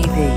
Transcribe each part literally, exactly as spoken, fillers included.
V.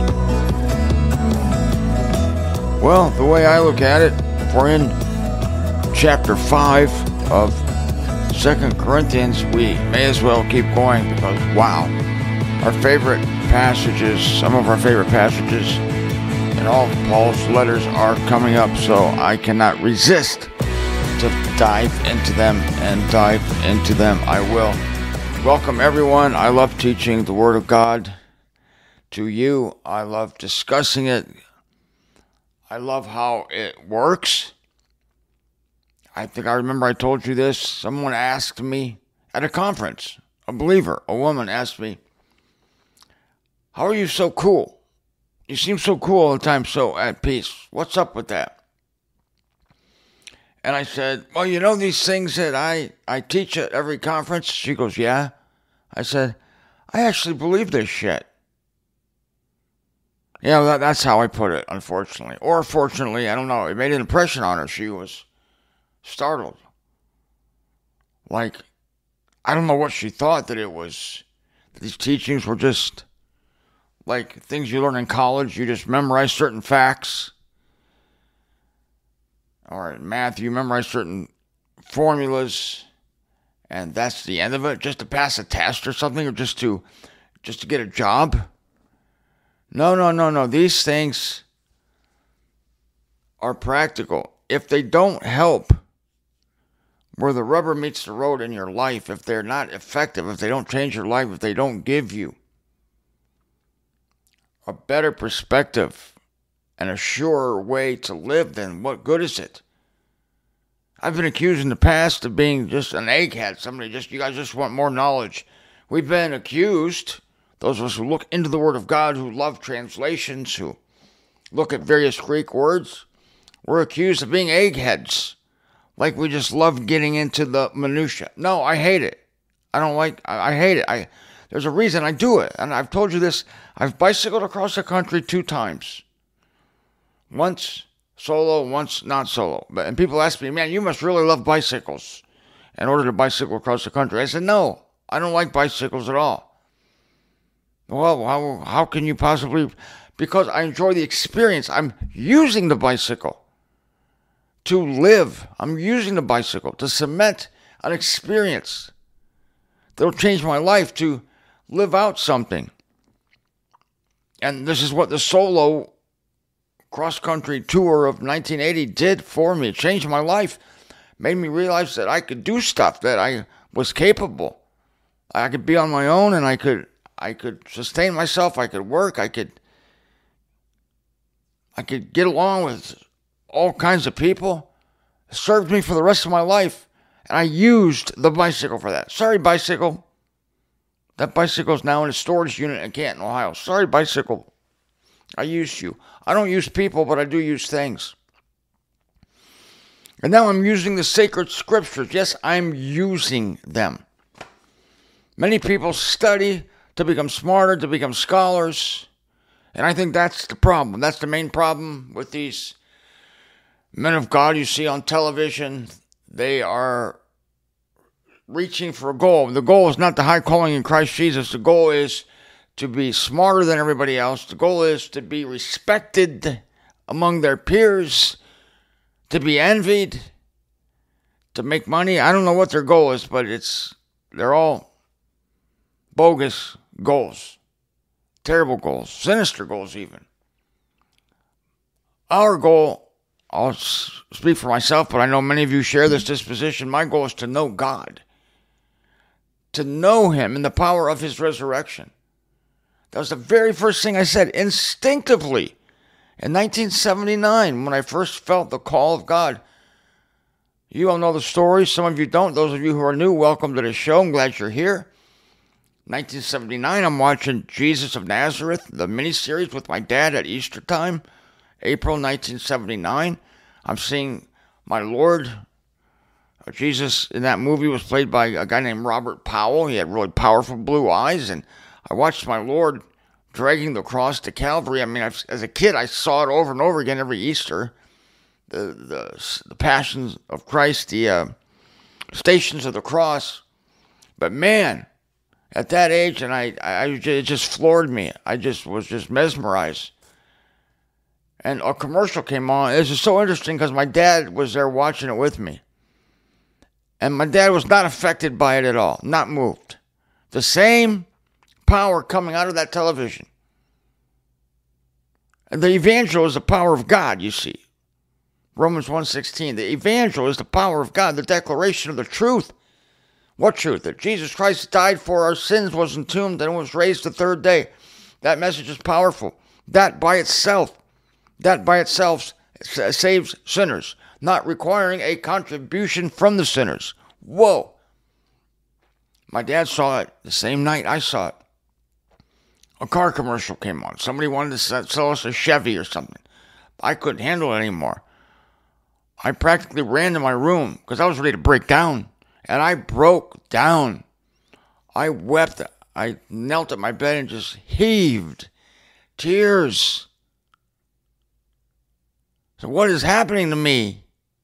Well, the way I look at it, we're in chapter five of Second Corinthians. We may as well keep going because, wow, our favorite passages, some of our favorite passages in all of Paul's letters are coming up, so I cannot resist to dive into them and dive into them. I will. Welcome, everyone. I love teaching the Word of God to you. I love discussing it. I love how it works. I think I remember I told you this. Someone asked me at a conference, a believer, a woman asked me, "How are you so cool? You seem so cool all the time, so at peace. What's up with that?" And I said, "Well, you know these things that I, I teach at every conference?" She goes, "Yeah." I said, "I actually believe this shit." Yeah, that, that's how I put it, unfortunately. Or fortunately, I don't know. It made an impression on her. She was startled. Like, I don't know what she thought, that it was, that these teachings were just like things you learn in college. You just memorize certain facts. Or in math, you memorize certain formulas. And that's the end of it, just to pass a test or something, or just to, just to get a job. No, no, no, no. These things are practical. If they don't help where the rubber meets the road in your life, if they're not effective, if they don't change your life, if they don't give you a better perspective and a surer way to live, then what good is it? I've been accused in the past of being just an egghead. Somebody just, you guys just want more knowledge. We've been accused, those of us who look into the Word of God, who love translations, who look at various Greek words, we're accused of being eggheads. Like we just love getting into the minutia. No, I hate it. I don't like, I, I hate it. I, there's a reason I do it. And I've told you this, I've bicycled across the country two times. Once solo, once not solo. But, and people ask me, "Man, you must really love bicycles in order to bicycle across the country." I said, "No, I don't like bicycles at all." Well, how, how can you possibly? Because I enjoy the experience. I'm using the bicycle to live. I'm using the bicycle to cement an experience that'll change my life, to live out something. And this is what the solo cross-country tour of nineteen eighty did for me. It changed my life. Made me realize that I could do stuff, that I was capable. I could be on my own, and I could I could sustain myself. I could work. I could I could get along with all kinds of people. It served me for the rest of my life, and I used the bicycle for that. Sorry, bicycle. That bicycle's now in a storage unit in Canton, Ohio. Sorry, bicycle. I used you. I don't use people, but I do use things. And now I'm using the sacred scriptures. Yes, I'm using them. Many people study to become smarter, to become scholars. And I think that's the problem. That's the main problem with these men of God you see on television. They are reaching for a goal. The goal is not the high calling in Christ Jesus. The goal is to be smarter than everybody else. The goal is to be respected among their peers, to be envied, to make money. I don't know what their goal is, but it's they're all bogus goals, terrible goals, sinister goals even. Our goal, I'll speak for myself, but I know many of you share this disposition. My goal is to know God, to know Him in the power of His resurrection. That was the very first thing I said instinctively in nineteen seventy-nine when I first felt the call of God. You all know the story. Some of you don't. Those of you who are new, welcome to the show. I'm glad you're here. nineteen seventy-nine, I'm watching Jesus of Nazareth, the miniseries with my dad at Easter time, April nineteen seventy-nine. I'm seeing my Lord. Jesus in that movie was played by a guy named Robert Powell. He had really powerful blue eyes, and I watched my Lord dragging the cross to Calvary. I mean, I've, as a kid, I saw it over and over again every Easter. The the, the passions of Christ, the uh, stations of the cross. But man, At that age, and I, I, it just floored me. I just was just mesmerized. And a commercial came on. This is so interesting because my dad was there watching it with me. And my dad was not affected by it at all, not moved. The same power coming out of that television. And the evangel is the power of God, you see. Romans one sixteen, the evangel is the power of God, the declaration of the truth. What truth? That Jesus Christ died for our sins, was entombed, and was raised the third day. That message is powerful. That by itself, that by itself saves sinners, not requiring a contribution from the sinners. Whoa. My dad saw it the same night I saw it. A car commercial came on. Somebody wanted to sell us a Chevy or something. I couldn't handle it anymore. I practically ran to my room because I was ready to break down. And I broke down. I wept. I knelt at my bed and just heaved tears. So what is happening to me?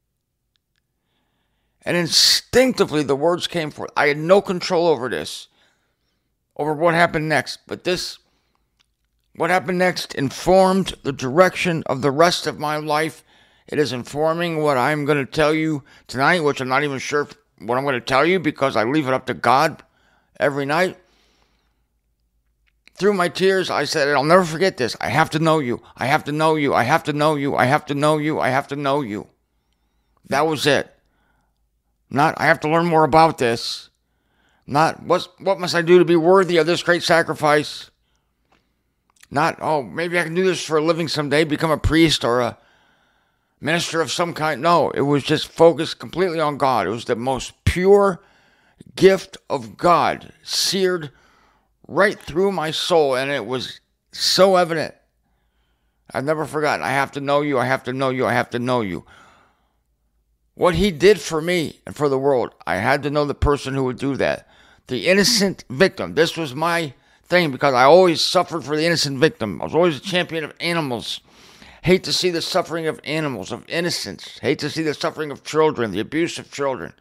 And instinctively the words came forth. I had no control over this, over what happened next. But this, what happened next, informed the direction of the rest of my life. It is informing what I'm going to tell you tonight, which I'm not even sure what I'm going to tell you because I leave it up to God every night. Through my tears, I said, I'll never forget this. I have to know you. I have to know you. I have to know you. I have to know you. I have to know you. That was it. Not, I have to learn more about this. Not, what's, what must I do to be worthy of this great sacrifice? Not, oh, maybe I can do this for a living someday, become a priest or a minister of some kind. No, it was just focused completely on God. It was the most pure gift of God, seared right through my soul, and it was so evident. I've never forgotten. I have to know you. I have to know you. I have to know you. What he did for me and for the world, I had to know the person who would do that. The innocent victim. This was my thing because I always suffered for the innocent victim. I was always a champion of animals. Hate to see the suffering of animals, of innocents. Hate to see the suffering of children, the abuse of children.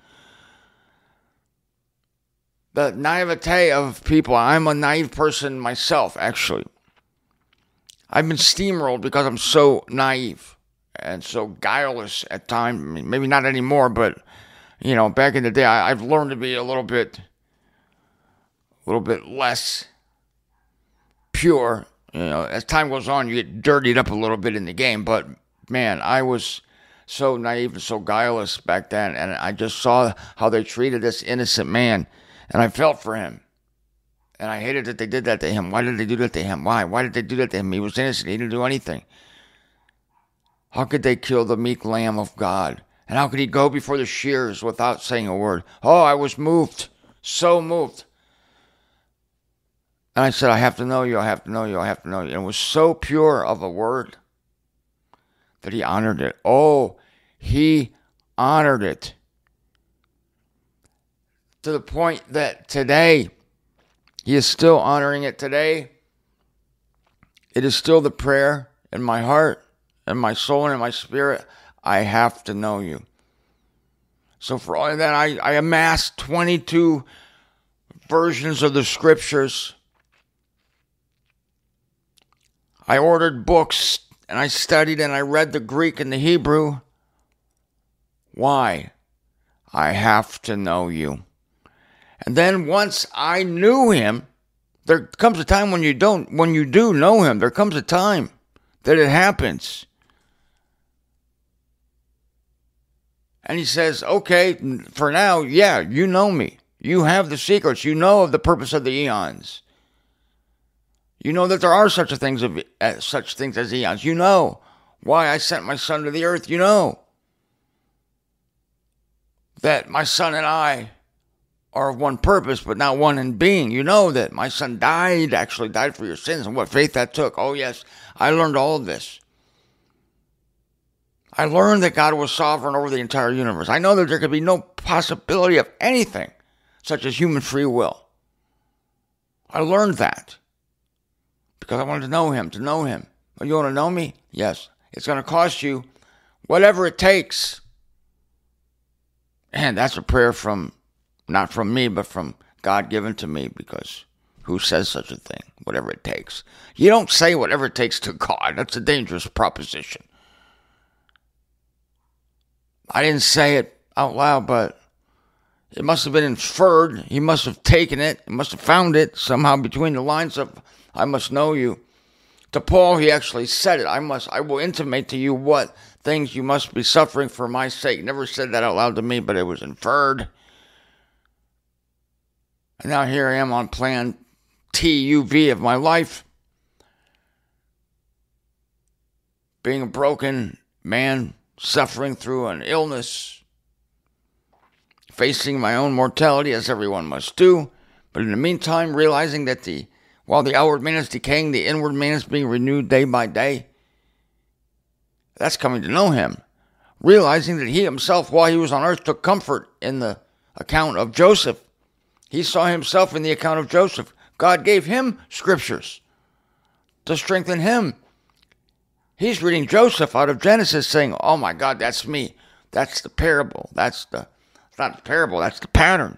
The naivete of people. I'm a naive person myself, actually. I've been steamrolled because I'm so naive and so guileless at times. I mean, maybe not anymore, but, you know, back in the day, I, I've learned to be a little bit, a little bit less pure. You know, as time goes on, you get dirtied up a little bit in the game. But, man, I was so naive and so guileless back then. And I just saw how they treated this innocent man. And I felt for him. And I hated that they did that to him. Why did they do that to him? Why? Why did they do that to him? He was innocent. He didn't do anything. How could they kill the meek Lamb of God? And how could he go before the shears without saying a word? Oh, I was moved. So moved. And I said, I have to know you, I have to know you, I have to know you. And it was so pure of a word that he honored it. Oh, he honored it. To the point that today, he is still honoring it today. It is still the prayer in my heart, in my soul, and in my spirit. I have to know you. So for all of that, I, I amassed twenty-two versions of the scriptures. I ordered books, and I studied, and I read the Greek and the Hebrew. Why? I have to know you. And then once I knew him, there comes a time when you don't, when you do know him, there comes a time that it happens. And he says, okay, for now, yeah, you know me. You have the secrets. You know of the purpose of the eons. You know that there are such a things of uh, such things as eons. You know why I sent my son to the earth. You know that my son and I are of one purpose, but not one in being. You know that my son died, actually died for your sins, and what faith that took. Oh yes, I learned all of this. I learned that God was sovereign over the entire universe. I know that there could be no possibility of anything such as human free will. I learned that. Because I wanted to know him, to know him. Oh, you want to know me? Yes. It's going to cost you whatever it takes. And that's a prayer from, not from me, but from God given to me, because who says such a thing? Whatever it takes. You don't say whatever it takes to God. That's a dangerous proposition. I didn't say it out loud, but it must have been inferred. He must have taken it. He must have found it somehow between the lines of, I must know you. To Paul, he actually said it. I must, I will intimate to you what things you must be suffering for my sake. Never said that out loud to me, but it was inferred. And now here I am on plan T U V of my life. Being a broken man, suffering through an illness, facing my own mortality as everyone must do, but in the meantime realizing that the while the outward man is decaying, the inward man is being renewed day by day. That's coming to know him. Realizing that he himself, while he was on earth, took comfort in the account of Joseph. He saw himself in the account of Joseph. God gave him scriptures to strengthen him. He's reading Joseph out of Genesis saying, oh my God, that's me. That's the parable. That's the, it's not the parable, that's the pattern.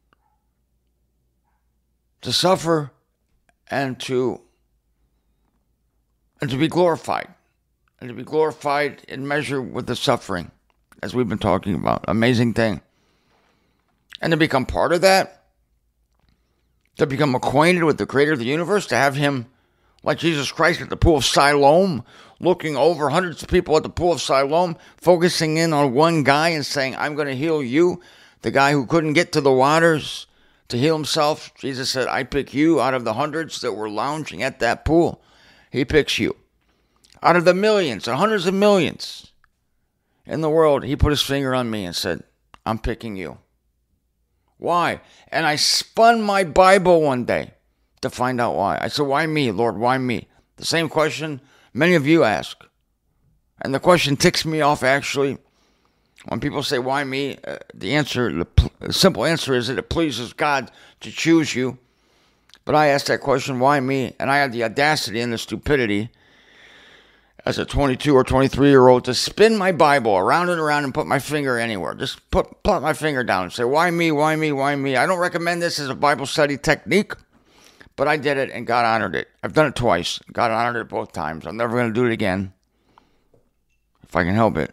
To suffer and to, and to be glorified. And to be glorified in measure with the suffering, as we've been talking about. Amazing thing. And to become part of that, to become acquainted with the creator of the universe, to have him, like Jesus Christ at the pool of Siloam, looking over hundreds of people at the pool of Siloam, focusing in on one guy and saying, I'm going to heal you, the guy who couldn't get to the waters to heal himself. Jesus said, I pick you out of the hundreds that were lounging at that pool. He picks you. Out of the millions and hundreds of millions in the world, he put his finger on me and said, I'm picking you. Why? And I spun my Bible one day to find out why. I said, why me, Lord? Why me? The same question many of you ask. And the question ticks me off, actually. When people say, why me? Uh, the answer, the, pl- the simple answer is that it pleases God to choose you. But I asked that question, why me? And I had the audacity and the stupidity as a twenty-two or twenty-three-year-old to spin my Bible around and around and put my finger anywhere. Just put, put my finger down and say, why me, why me, why me? I don't recommend this as a Bible study technique, but I did it and God honored it. I've done it twice. God honored it both times. I'm never going to do it again if I can help it.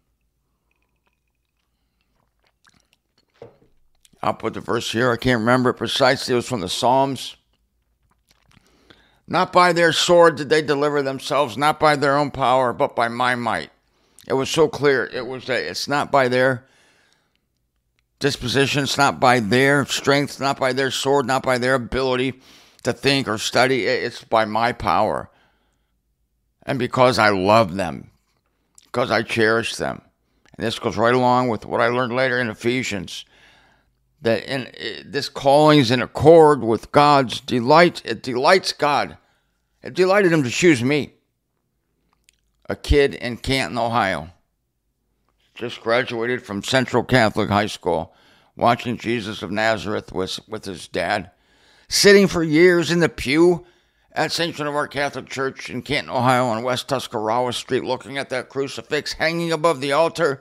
I'll put the verse here. I can't remember it precisely. It was from the Psalms. Not by their sword did they deliver themselves, not by their own power, but by my might. It was so clear. It was that it's not by their disposition, it's not by their strength, not by their sword, not by their ability to think or study. It's by my power. And because I love them, because I cherish them. And this goes right along with what I learned later in Ephesians. That in, this calling is in accord with God's delight. It delights God. It delighted him to choose me, a kid in Canton, Ohio. Just graduated from Central Catholic High School, watching Jesus of Nazareth with, with his dad, sitting for years in the pew at Saint Joan of Arc Catholic Church in Canton, Ohio on West Tuscarawas Street, looking at that crucifix hanging above the altar,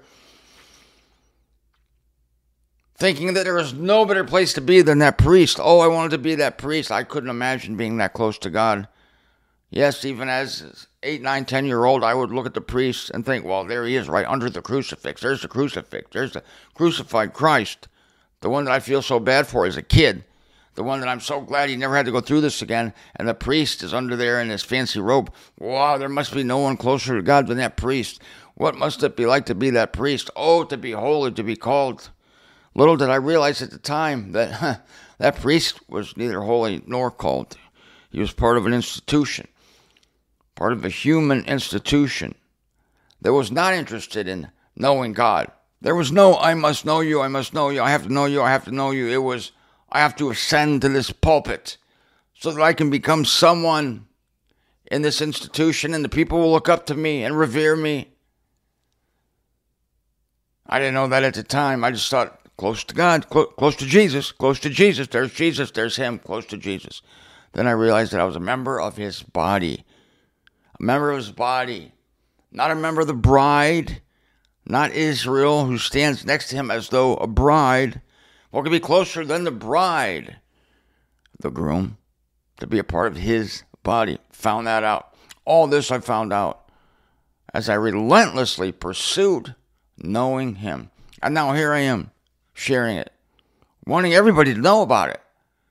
thinking that there was no better place to be than that priest. Oh, I wanted to be that priest. I couldn't imagine being that close to God. Yes, even as eight, nine, ten-year-old, I would look at the priest and think, well, there he is right under the crucifix. There's the crucifix. There's the crucified Christ. The one that I feel so bad for as a kid. The one that I'm so glad he never had to go through this again. And the priest is under there in his fancy robe. Wow, there must be no one closer to God than that priest. What must it be like to be that priest? Oh, to be holy, to be called. Little did I realize at the time that huh, that priest was neither holy nor called. He was part of an institution, part of a human institution that was not interested in knowing God. There was no, I must know you, I must know you, I have to know you, I have to know you. It was, I have to ascend to this pulpit so that I can become someone in this institution and the people will look up to me and revere me. I didn't know that at the time. I just thought, close to God, clo- close to Jesus, close to Jesus. There's Jesus, there's him, close to Jesus. Then I realized that I was a member of his body. A member of his body. Not a member of the bride. Not Israel, who stands next to him as though a bride What could be closer than the bride, the groom, to be a part of his body? Found that out. All this I found out as I relentlessly pursued knowing him. And now here I am, sharing it, wanting everybody to know about it.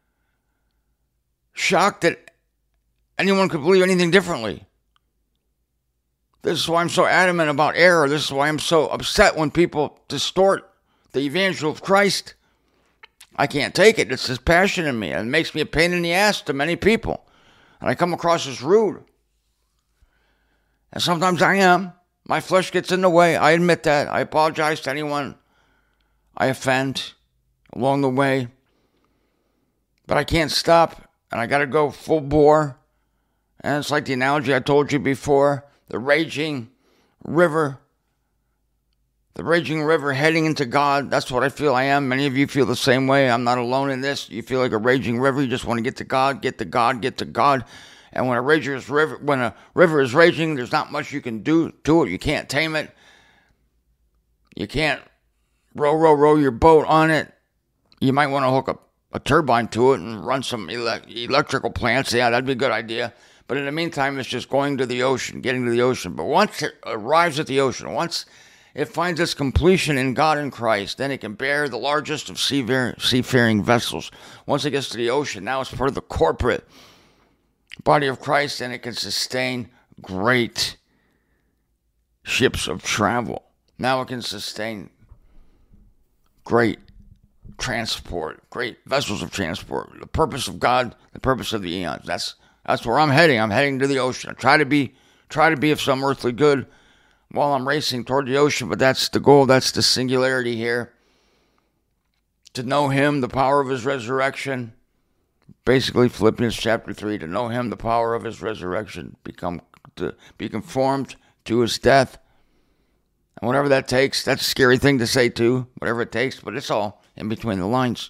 Shocked that anyone could believe anything differently. This is why I'm so adamant about error. This is why I'm so upset when people distort the evangel of Christ. I can't take it. It's this passion in me. And it makes me a pain in the ass to many people. And I come across as rude. And sometimes I am. My flesh gets in the way. I admit that. I apologize to anyone I offend along the way. But I can't stop. And I got to go full bore. And it's like the analogy I told you before. The raging river. The raging river heading into God. That's what I feel I am. Many of you feel the same way. I'm not alone in this. You feel like a raging river. You just want to get to God, get to God, get to God. And when a raging river, when a river is raging, there's not much you can do to it. You can't tame it. You can't row, row, row your boat on it. You might want to hook a, a turbine to it and run some ele- electrical plants. Yeah, that'd be a good idea. But in the meantime, it's just going to the ocean, getting to the ocean. But once it arrives at the ocean, once it finds its completion in God and Christ, then it can bear the largest of seafaring vessels. Once it gets to the ocean, now it's part of the corporate body of Christ, and it can sustain great ships of travel. Now it can sustain great transport, great vessels of transport. The purpose of God, the purpose of the eons. That's that's where I'm heading. I'm heading to the ocean. I try to be try to be of some earthly good while I'm racing toward the ocean, but that's the goal. That's the singularity here. To know him, the power of his resurrection. Basically, Philippians chapter three, to know him, the power of his resurrection, become to be conformed to his death. And whatever that takes, that's a scary thing to say too, whatever it takes, but it's all in between the lines.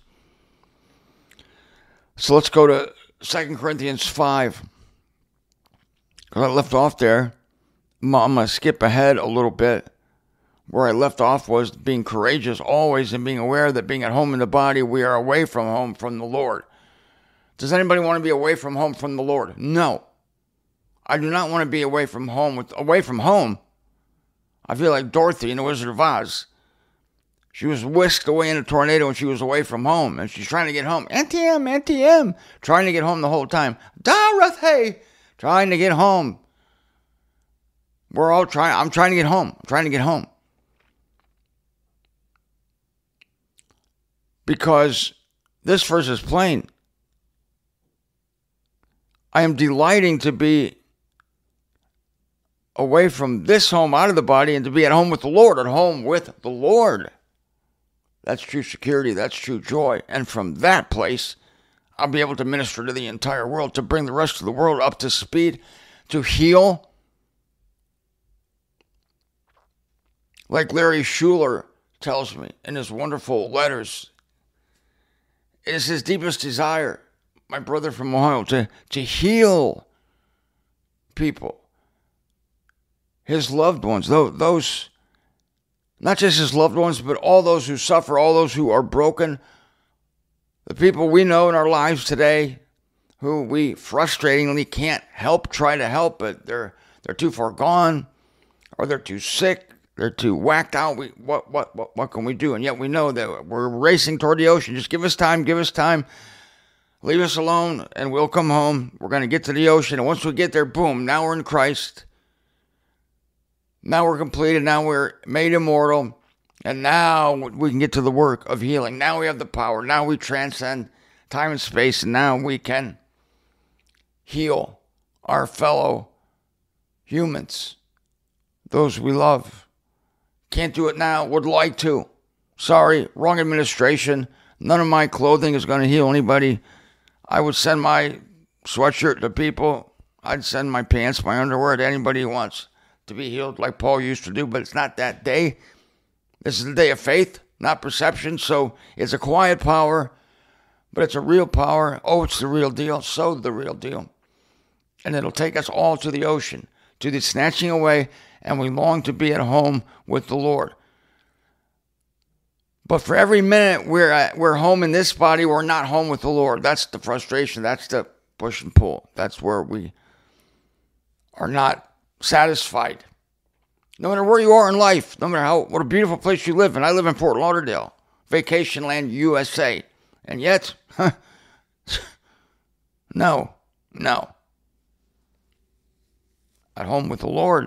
So let's go to Second Corinthians five. Because I left off there. I'm going to skip ahead a little bit. Where I left off was being courageous always and being aware that being at home in the body, we are away from home from the Lord. Does anybody want to be away from home from the Lord? No. I do not want to be away from home. With away from home, I feel like Dorothy in The Wizard of Oz. She was whisked away in a tornado and she was away from home. And she's trying to get home. Auntie M, Auntie M. Trying to get home the whole time. Dorothy! Trying to get home. We're all trying. I'm trying to get home. I'm trying to get home. Because this verse is plain. I am delighting to be away from this home, out of the body, and to be at home with the Lord, at home with the Lord. That's true security. That's true joy. And from that place, I'll be able to minister to the entire world, to bring the rest of the world up to speed, to heal. Like Larry Schuller tells me in his wonderful letters, it is his deepest desire, my brother from Ohio, to, to heal people. His loved ones, those, not just his loved ones, but all those who suffer, all those who are broken, the people we know in our lives today who we frustratingly can't help, try to help, but they're they're too far gone, or they're too sick, they're too whacked out. We what what what what can we do? And yet we know that we're racing toward the ocean. Just give us time, give us time. Leave us alone, and we'll come home. We're going to get to the ocean, and once we get there, boom, now we're in Christ. Now we're completed. Now we're made immortal. And now we can get to the work of healing. Now we have the power. Now we transcend time and space. And now we can heal our fellow humans, those we love. Can't do it now. Would like to. Sorry, wrong administration. None of my clothing is going to heal anybody. I would send my sweatshirt to people. I'd send my pants, my underwear to anybody who wants to be healed like Paul used to do, but it's not that day. This is the day of faith, not perception, so it's a quiet power, but it's a real power. Oh, it's the real deal, so the real deal. And it'll take us all to the ocean, to the snatching away, and we long to be at home with the Lord. But for every minute we're at, we're home in this body, we're not home with the Lord. That's the frustration. That's the push and pull. That's where we are not satisfied. No matter where you are in life, no matter how what a beautiful place you live in. I live in Fort Lauderdale, vacation land, U S A. And yet, huh, no, no. At home with the Lord.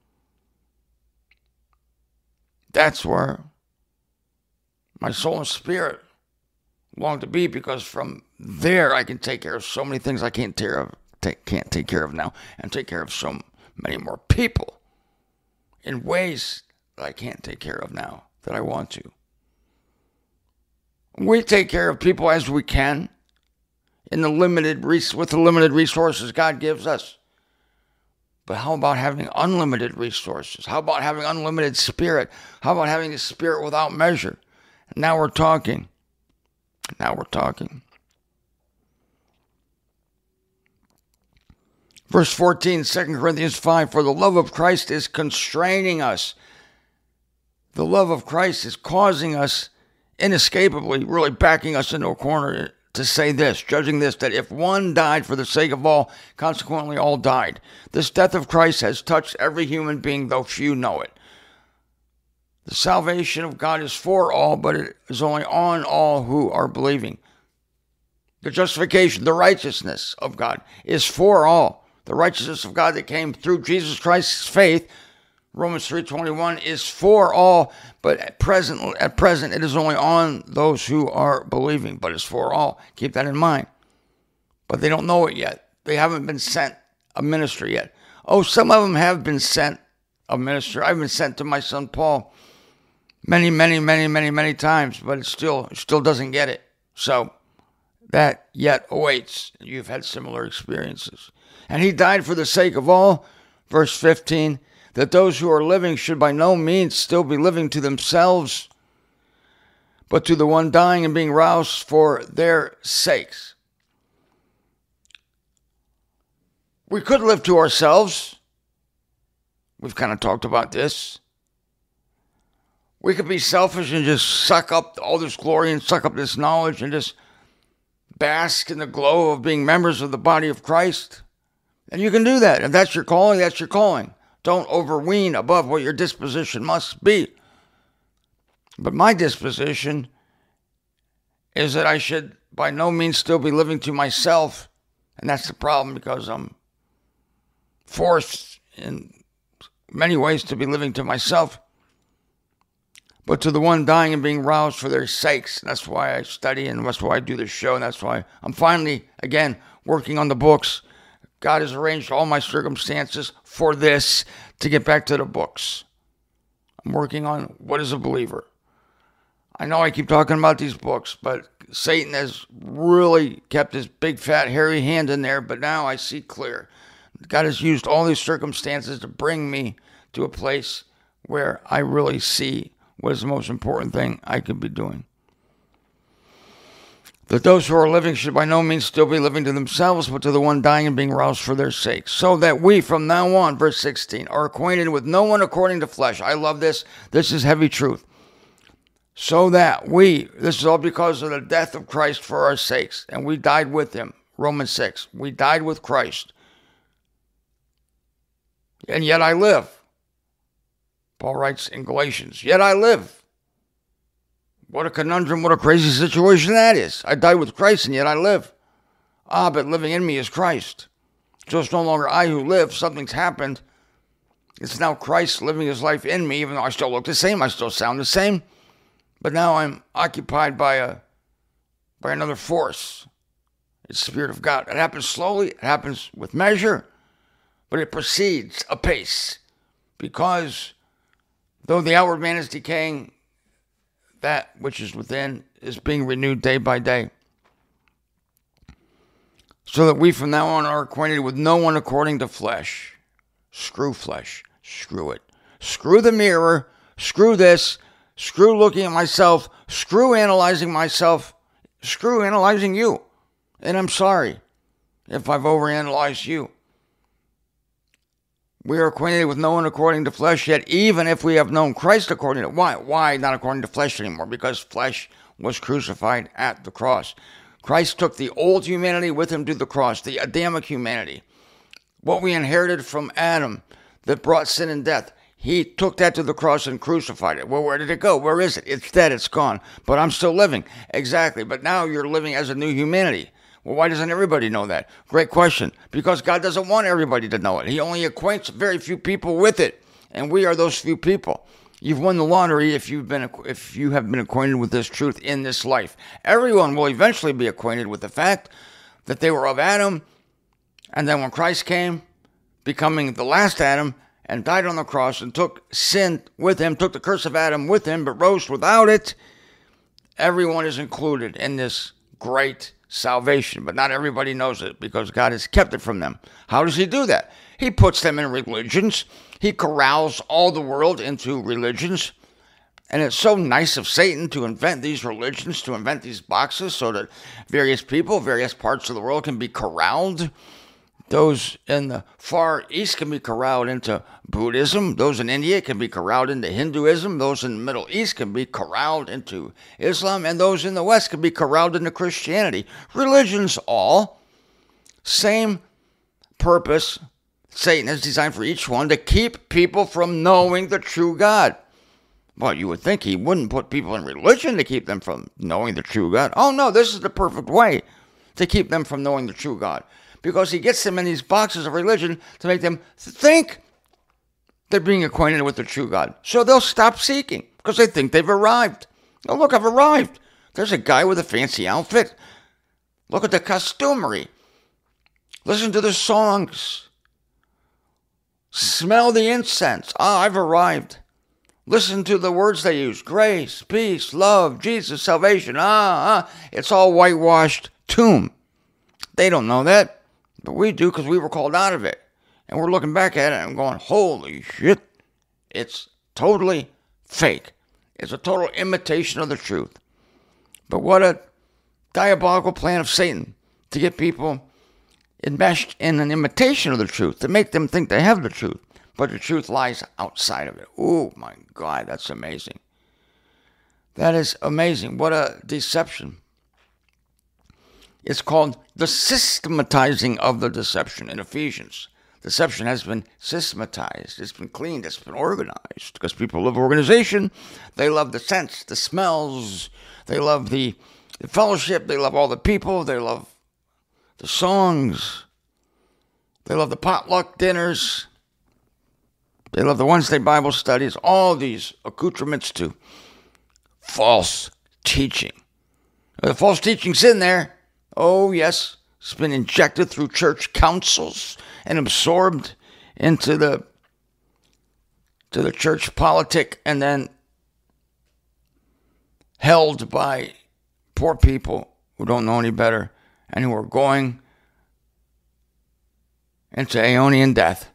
That's where my soul and spirit long to be, because from there I can take care of so many things I can't take care of, take, can't take care of now, and take care of so many more people in ways that I can't take care of now that I want to. We take care of people as we can in the limited with the limited resources God gives us. But how about having unlimited resources? How about having unlimited spirit? How about having the spirit without measure? Now we're talking. Now we're talking. Verse fourteen, Second Corinthians five, for the love of Christ is constraining us. The love of Christ is causing us, inescapably, really backing us into a corner to say this, judging this, that if one died for the sake of all, consequently all died. This death of Christ has touched every human being, though few know it. The salvation of God is for all, but it is only on all who are believing. The justification, the righteousness of God is for all. The righteousness of God that came through Jesus Christ's faith, Romans three twenty-one, is for all, but at present, at present it is only on those who are believing, but it's for all. Keep that in mind. But they don't know it yet. They haven't been sent a minister yet. Oh, some of them have been sent a minister. I've been sent to my son Paul many, many, many, many, many times, but it still, it still doesn't get it. So that yet awaits. You've had similar experiences. And he died for the sake of all, verse fifteen, that those who are living should by no means still be living to themselves, but to the one dying and being roused for their sakes. We could live to ourselves. We've kind of talked about this. We could be selfish and just suck up all this glory and suck up this knowledge and just bask in the glow of being members of the body of Christ. And you can do that. If that's your calling, that's your calling. Don't overween above what your disposition must be. But my disposition is that I should by no means still be living to myself. And that's the problem, because I'm forced in many ways to be living to myself, but to the one dying and being roused for their sakes. That's why I study, and that's why I do this show, and that's why I'm finally, again, working on the books. God has arranged all my circumstances for this, to get back to the books. I'm working on what is a believer. I know I keep talking about these books, but Satan has really kept his big, fat, hairy hand in there, but now I see clear. God has used all these circumstances to bring me to a place where I really see what is the most important thing I could be doing. That those who are living should by no means still be living to themselves, but to the one dying and being roused for their sakes. So that we from now on, verse sixteen, are acquainted with no one according to flesh. I love this. This is heavy truth. So that we, this is all because of the death of Christ for our sakes, and we died with him. Romans six, we died with Christ. And yet I live. Paul writes in Galatians, yet I live. What a conundrum, what a crazy situation that is. I died with Christ and yet I live. Ah, but living in me is Christ. So it's no longer I who live. Something's happened. It's now Christ living his life in me, even though I still look the same. I still sound the same. But now I'm occupied by a by another force. It's the Spirit of God. It happens slowly. It happens with measure. But it proceeds apace. Because though the outward man is decaying, that which is within is being renewed day by day. So that we from now on are acquainted with no one according to flesh. Screw flesh. Screw it. Screw the mirror. Screw this. Screw looking at myself. Screw analyzing myself. Screw analyzing you. And I'm sorry if I've overanalyzed you. We are acquainted with no one according to flesh, yet even if we have known Christ according to... Why? Why not according to flesh anymore? Because flesh was crucified at the cross. Christ took the old humanity with him to the cross, the Adamic humanity. What we inherited from Adam that brought sin and death, he took that to the cross and crucified it. Well, where did it go? Where is it? It's dead. It's gone. But I'm still living. Exactly. But now you're living as a new humanity. Well, why doesn't everybody know that? Great question. Because God doesn't want everybody to know it. He only acquaints very few people with it. And we are those few people. You've won the lottery if you've been if you have been acquainted with this truth in this life. Everyone will eventually be acquainted with the fact that they were of Adam, and then when Christ came, becoming the last Adam, and died on the cross and took sin with him, took the curse of Adam with him, but rose without it, everyone is included in this great salvation. But not everybody knows it because God has kept it from them. How does he do that? He puts them in religions. He corrals all the world into religions. And it's so nice of Satan to invent these religions, to invent these boxes so that various people, various parts of the world can be corralled. Those in the Far East can be corralled into Buddhism. Those in India can be corralled into Hinduism. Those in the Middle East can be corralled into Islam. And those in the West can be corralled into Christianity. Religions all. Same purpose Satan has designed for each one, to keep people from knowing the true God. Well, you would think he wouldn't put people in religion to keep them from knowing the true God. Oh, no, this is the perfect way to keep them from knowing the true God. Because he gets them in these boxes of religion to make them think they're being acquainted with the true God. So they'll stop seeking because they think they've arrived. Oh, look, I've arrived. There's a guy with a fancy outfit. Look at the costumery. Listen to the songs. Smell the incense. Ah, I've arrived. Listen to the words they use. Grace, peace, love, Jesus, salvation. Ah, ah. It's all whitewashed tomb. They don't know that, but we do because we were called out of it. And we're looking back at it and going, holy shit. It's totally fake. It's a total imitation of the truth. But what a diabolical plan of Satan to get people enmeshed in an imitation of the truth, to make them think they have the truth, but the truth lies outside of it. Oh my God, that's amazing. That is amazing. What a deception. It's called the systematizing of the deception in Ephesians. Deception has been systematized. It's been cleaned. It's been organized because people love organization. They love the scents, the smells. They love the, the fellowship. They love all the people. They love the songs. They love the potluck dinners. They love the Wednesday Bible studies. All these accoutrements to false teaching. The false teaching's in there. Oh, yes. It's been injected through church councils and absorbed into the to the church politic and then held by poor people who don't know any better and who are going into aeonian death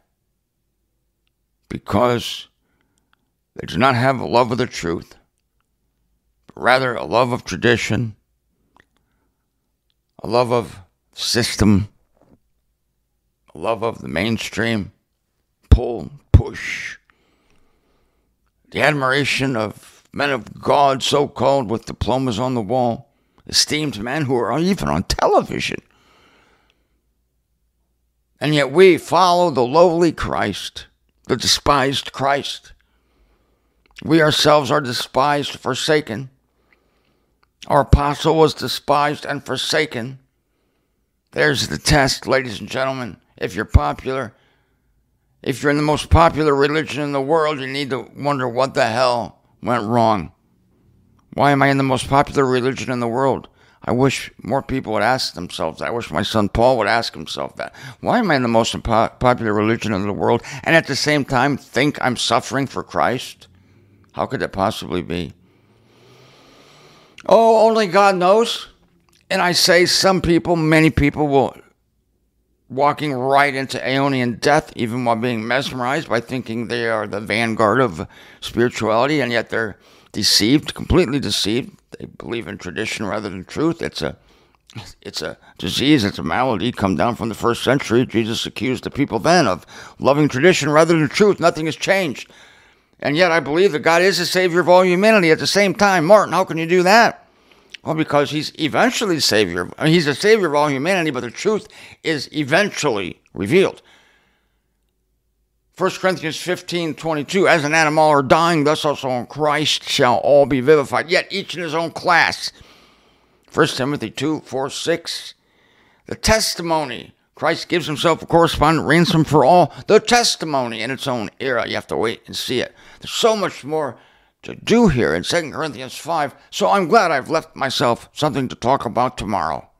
because they do not have a love of the truth, but rather a love of tradition, a love of system, a love of the mainstream, pull, push, the admiration of men of God, so-called, with diplomas on the wall, esteemed men who are even on television. And yet we follow the lowly Christ, the despised Christ. We ourselves are despised, forsaken. Our apostle was despised and forsaken. There's the test, ladies and gentlemen. If you're popular, if you're in the most popular religion in the world, you need to wonder what the hell went wrong. Why am I in the most popular religion in the world? I wish more people would ask themselves that. I wish my son Paul would ask himself that. Why am I in the most popular religion in the world and at the same time think I'm suffering for Christ? How could that possibly be? Oh, only God knows. And I say some people, many people will walking right into aeonian death, even while being mesmerized by thinking they are the vanguard of spirituality, and yet they're deceived, completely deceived. They believe in tradition rather than truth. It's a It's a disease, it's a malady come down from the first century. Jesus accused the people then of loving tradition rather than truth. Nothing has changed. And yet I believe that God is the Savior of all humanity at the same time. Martin, how can you do that? Well, because he's eventually the Savior. I mean, he's the Savior of all humanity, but the truth is eventually revealed. First Corinthians fifteen twenty-two, as an animal are dying, thus also in Christ shall all be vivified, yet each in his own class. First Timothy two, four, six, the testimony. Christ gives himself a correspondent ransom for all. The testimony in its own era. You have to wait and see it. There's so much more to do here in Second Corinthians five, so I'm glad I've left myself something to talk about tomorrow.